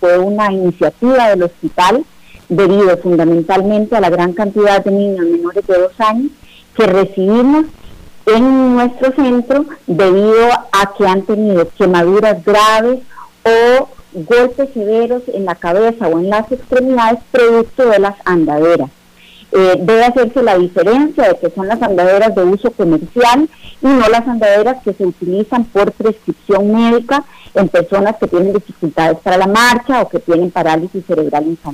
fue una iniciativa del hospital debido fundamentalmente a la gran cantidad de niños menores de 2 años que recibimos en nuestro centro debido a que han tenido quemaduras graves o golpes severos en la cabeza o en las extremidades producto de las andaderas. Debe hacerse la diferencia de que son las andaderas de uso comercial y no las andaderas que se utilizan por prescripción médica en personas que tienen dificultades para la marcha o que tienen parálisis cerebral infantil.